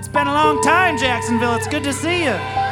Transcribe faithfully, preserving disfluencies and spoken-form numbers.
It's been a long time, Jacksonville. It's good to see you.